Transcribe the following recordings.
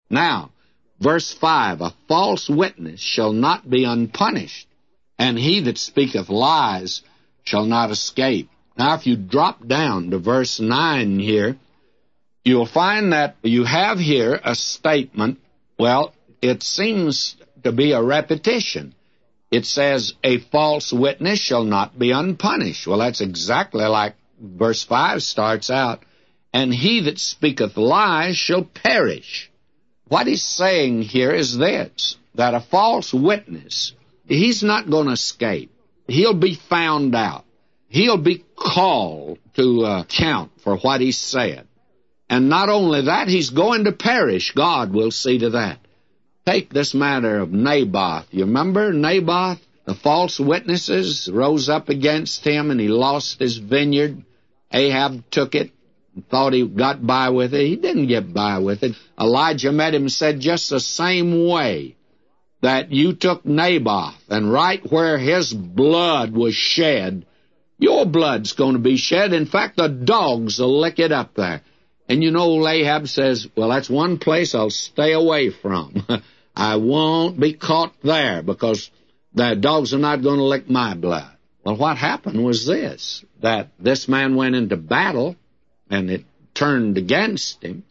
Now, verse 5, a false witness shall not be unpunished, and he that speaketh lies shall not escape. Now, if you drop down to verse 9 here, you'll find that you have here a statement. Well, it seems to be a repetition. It says, a false witness shall not be unpunished. Well, that's exactly like verse 5 starts out, and he that speaketh lies shall perish. What he's saying here is this, that a false witness, he's not going to escape. He'll be found out. He'll be called to account for what he said. And not only that, he's going to perish. God will see to that. Take this matter of Naboth. You remember Naboth? The false witnesses rose up against him, and he lost his vineyard. Ahab took it and thought he got by with it. He didn't get by with it. Elijah met him and said, just the same way that you took Naboth, and right where his blood was shed, your blood's going to be shed. In fact, the dogs will lick it up there. And you know, Ahab says, well, that's one place I'll stay away from. I won't be caught there because the dogs are not going to lick my blood. Well, what happened was this, that this man went into battle, and it turned against him,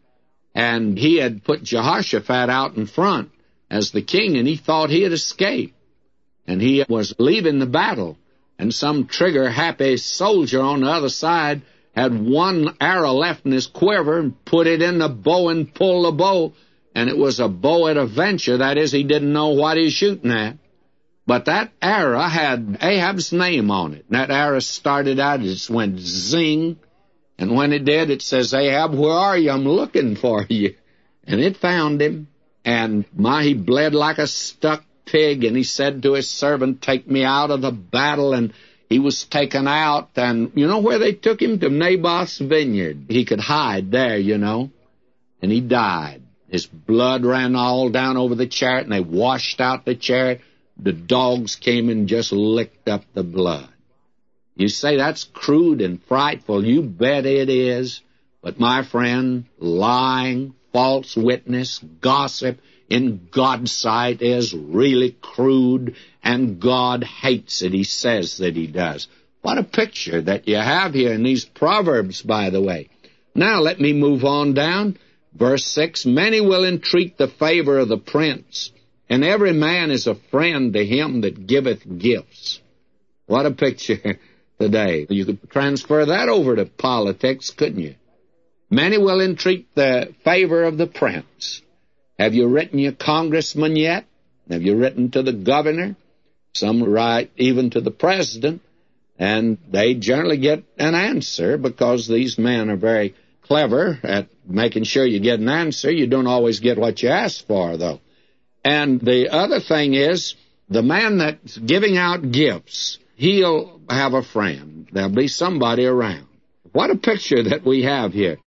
and he had put Jehoshaphat out in front as the king, and he thought he had escaped. And he was leaving the battle, and some trigger-happy soldier on the other side had one arrow left in his quiver and put it in the bow and pulled the bow, and it was a bow at a venture. That is, he didn't know what he was shooting at. But that arrow had Ahab's name on it. And that arrow started out, it just went zing, and when it did, it says, Ahab, where are you? I'm looking for you. And it found him, and he bled like a stuck pig, and he said to his servant, take me out of the battle, and he was taken out, and you know where they took him? To Naboth's vineyard. He could hide there, you know, and he died. His blood ran all down over the chariot, and they washed out the chariot. The dogs came and just licked up the blood. You say that's crude and frightful. You bet it is. But my friend, lying, false witness, gossip, in God's sight is really crude, and God hates it. He says that he does. What a picture that you have here in these Proverbs, by the way. Now let me move on down. Verse 6, many will entreat the favor of the prince, and every man is a friend to him that giveth gifts. What a picture today. You could transfer that over to politics, couldn't you? Many will entreat the favor of the prince. Have you written your congressman yet? Have you written to the governor? Some write even to the president, and they generally get an answer because these men are very clever at making sure you get an answer. You don't always get what you ask for, though. And the other thing is, the man that's giving out gifts, he'll have a friend. There'll be somebody around. What a picture that we have here.